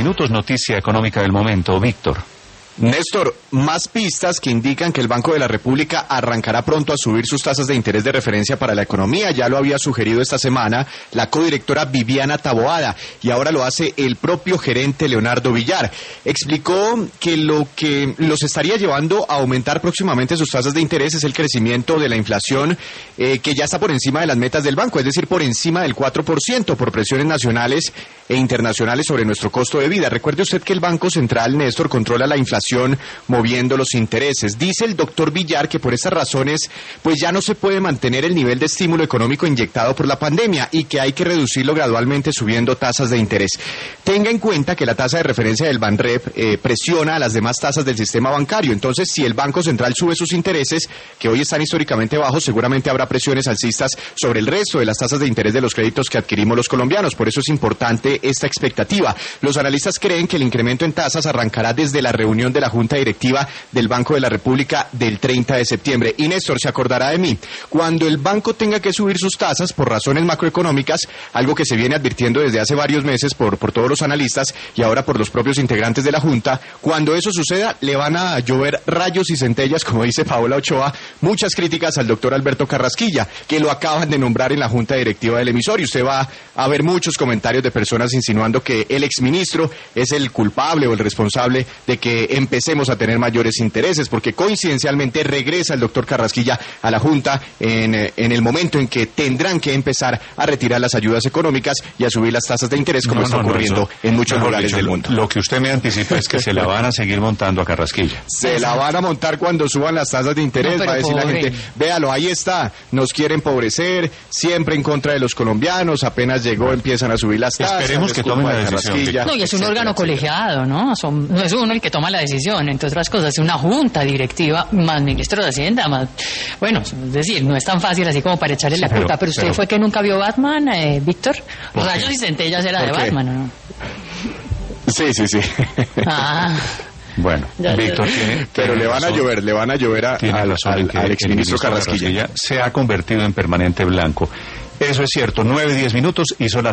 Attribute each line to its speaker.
Speaker 1: minutos, noticia económica del momento. Víctor.
Speaker 2: Néstor, más pistas que indican que el Banco de la República arrancará pronto a subir sus tasas de interés de referencia para la economía. Ya lo había sugerido esta semana la codirectora Viviana Taboada y ahora lo hace el propio gerente Leonardo Villar. Explicó que lo que los estaría llevando a aumentar próximamente sus tasas de interés es el crecimiento de la inflación que ya está por encima de las metas del banco, es decir, por encima del 4% por presiones nacionales e internacionales sobre nuestro costo de vida. Recuerde usted que el Banco Central, Néstor, controla la inflación moviendo los intereses. Dice el doctor Villar que por estas razones pues ya no se puede mantener el nivel de estímulo económico inyectado por la pandemia y que hay que reducirlo gradualmente subiendo tasas de interés. Tenga en cuenta que la tasa de referencia del Banrep presiona a las demás tasas del sistema bancario. Entonces, si el Banco Central sube sus intereses, que hoy están históricamente bajos, seguramente habrá presiones alcistas sobre el resto de las tasas de interés de los créditos que adquirimos los colombianos. Por eso es importante esta expectativa. Los analistas creen que el incremento en tasas arrancará desde la reunión de la Junta Directiva del Banco de la República del 30 de septiembre. Y Néstor se acordará de mí. Cuando el banco tenga que subir sus tasas por razones macroeconómicas, algo que se viene advirtiendo desde hace varios meses por todos los analistas y ahora por los propios integrantes de la Junta, cuando eso suceda le van a llover rayos y centellas, como dice Paola Ochoa, muchas críticas al doctor Alberto Carrasquilla, que lo acaban de nombrar en la Junta Directiva del emisor, y usted va a ver muchos comentarios de personas insinuando que el exministro es el culpable o el responsable de que empecemos a tener mayores intereses, porque coincidencialmente regresa el doctor Carrasquilla a la Junta en el momento en que tendrán que empezar a retirar las ayudas económicas y a subir las tasas de interés, como está ocurriendo en muchos lugares del mundo.
Speaker 1: Lo que usted me anticipa es que se la van a seguir montando a Carrasquilla.
Speaker 2: Se la van a montar cuando suban las tasas de interés, va a decir la gente, véalo, ahí está, nos quieren empobrecer, siempre en contra de los colombianos, apenas llegó empiezan a subir las tasas.
Speaker 1: Esperemos que tomen la decisión.
Speaker 3: No, y es un órgano colegiado, ¿no? No es uno el que toma la decisión, entre otras cosas, es una junta directiva, más ministro de Hacienda, más... Bueno, es decir, no es tan fácil así como para echarle la culpa, pero usted fue que nunca vio Batman, Víctor. Rayos y centellas era de Batman, ¿no?
Speaker 2: Sí.
Speaker 3: Ah...
Speaker 1: Bueno, Víctor tiene...
Speaker 2: Pero le van a llover al exministro Carrasquilla.
Speaker 1: Se ha convertido en permanente blanco. Eso es cierto. 9-10 minutos hizo la